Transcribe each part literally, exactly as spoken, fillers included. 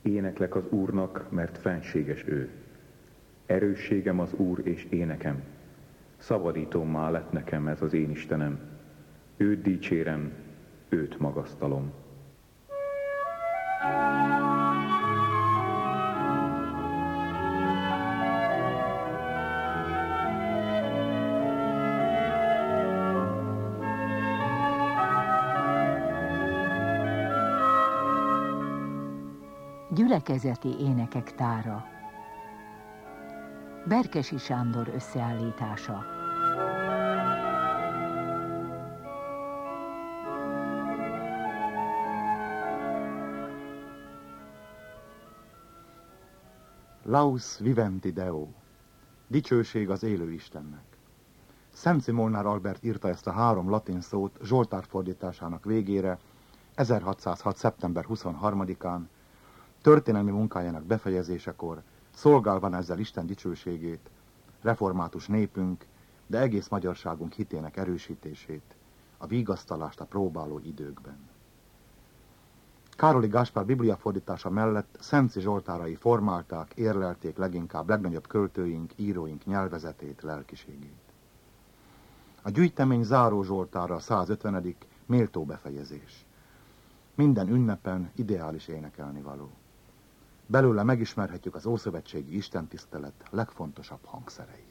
Éneklek az Úrnak, mert fenséges ő. Erősségem az Úr és énekem. Szabadítómmá lett nekem ez az én Istenem. Őt dicsérem, őt magasztalom. Gyülekezeti énekek tára. Berkesi Sándor összeállítása. Laus viventi Deo. Dicsőség az élő Istennek. Szenci Molnár Albert írta ezt a három latin szót Zsoltár fordításának végére, ezerhatszázhat. szeptember huszonharmadikán, történelmi munkájának befejezésekor, szolgálva ezzel Isten dicsőségét, református népünk, de egész magyarságunk hitének erősítését, a vigasztalást a próbáló időkben. Károli Gáspár bibliafordítása mellett Szenci Zsoltárai formálták, érlelték leginkább legnagyobb költőink, íróink nyelvezetét, lelkiségét. A gyűjtemény záró Zsoltára a százötvenedik méltó befejezés. Minden ünnepen ideális énekelni való. Belőle megismerhetjük az ószövetségi istentisztelet legfontosabb hangszereit.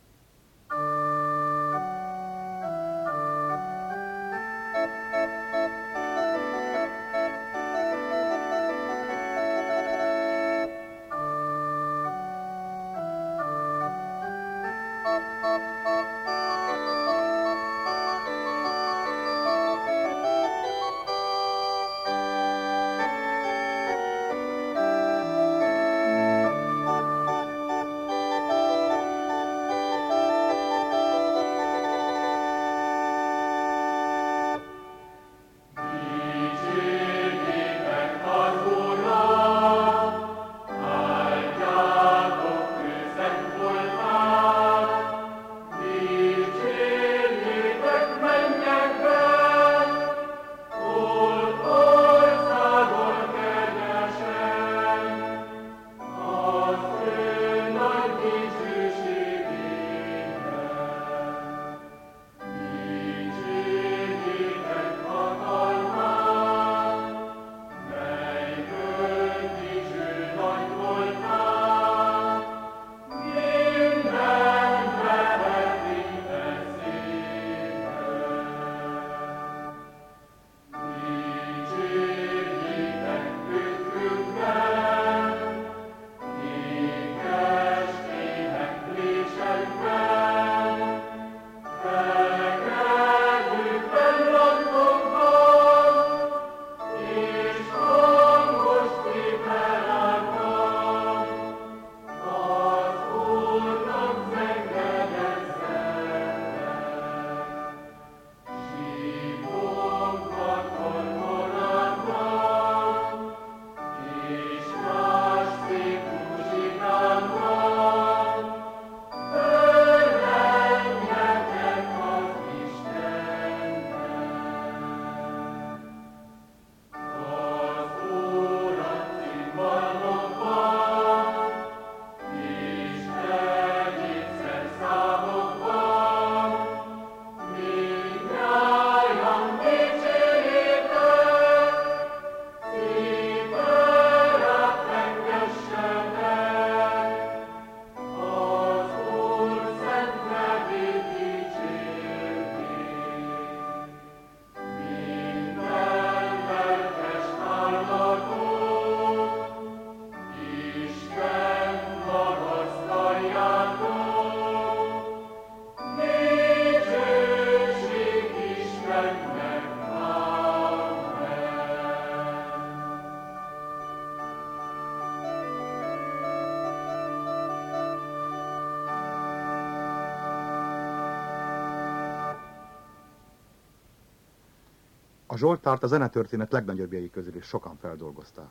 A Zsoltárt a zenetörténet legnagyobbjai közül is sokan feldolgozták.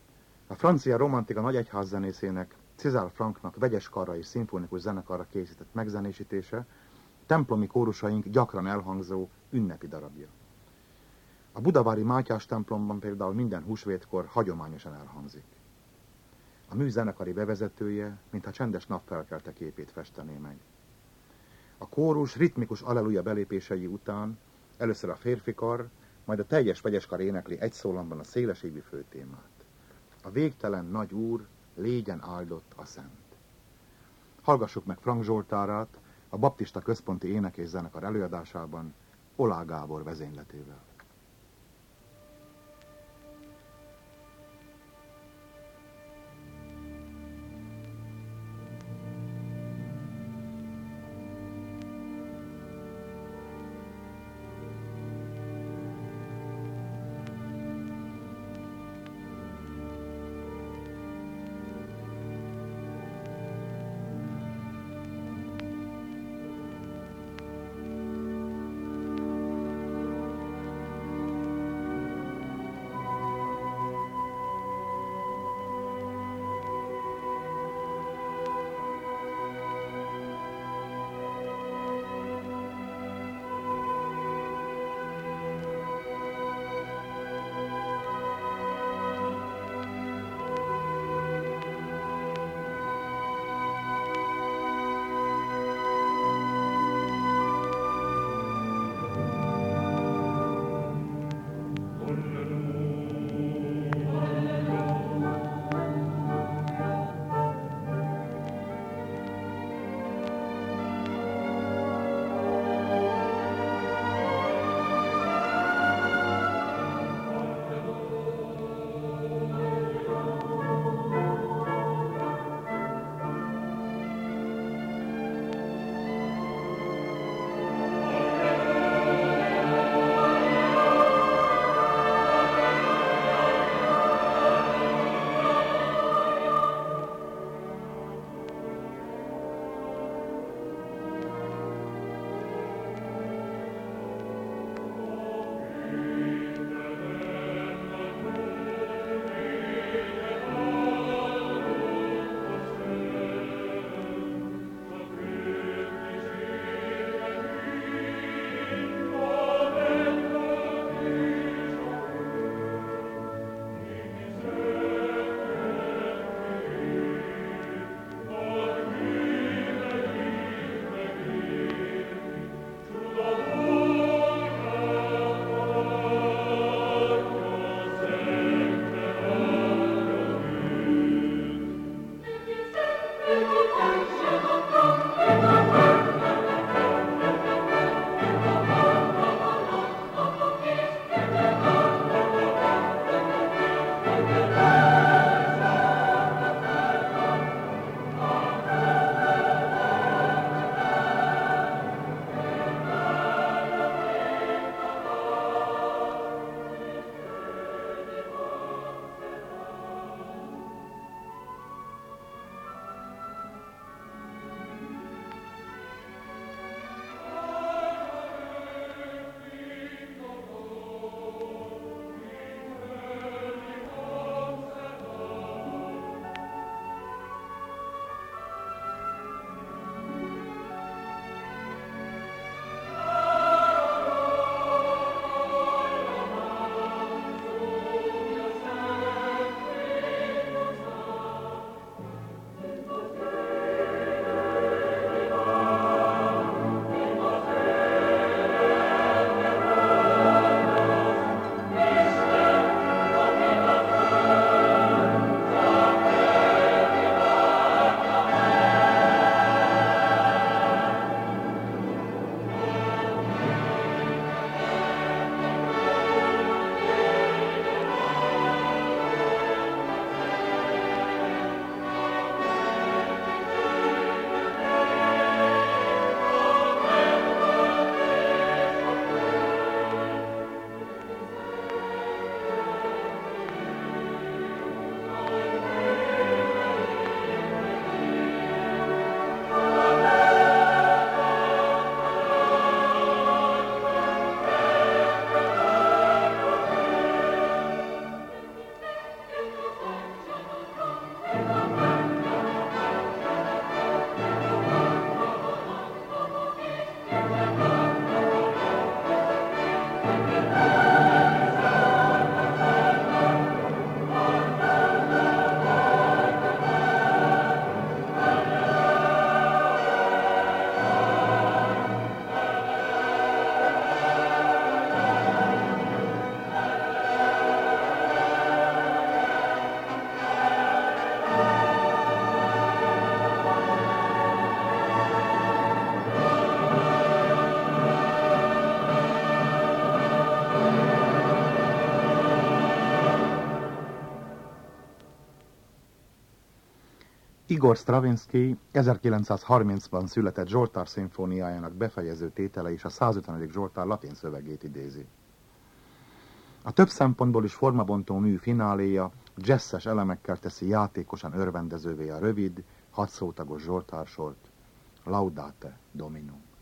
A francia romantika nagy egyházzenészének, César Franknak vegyes karra és szimfonikus zenekarra készített megzenésítése, templomi kórusaink gyakran elhangzó ünnepi darabja. A budavári Mátyás templomban például minden húsvétkor hagyományosan elhangzik. A mű zenekari bevezetője, mintha csendes napfelkelte képét festené meg. A kórus ritmikus alleluja belépései után először a férfi kar, majd a teljes vegyes kar énekli egy szólamban a szélességű főtémát. A végtelen nagy úr, légyen áldott a szent. Hallgassuk meg Frank Zsoltárát a Baptista Központi Ének és Zenekar előadásában Olá Gábor vezényletével. Igor Stravinsky ezerkilencszázharmincban született Zsoltár szimfóniájának befejező tétele is a százötvenedik Zsoltár latin szövegét idézi. A több szempontból is formabontó mű fináléja jazzes elemekkel teszi játékosan örvendezővé a rövid, hatszótagos Zsoltársort, Laudate Domino.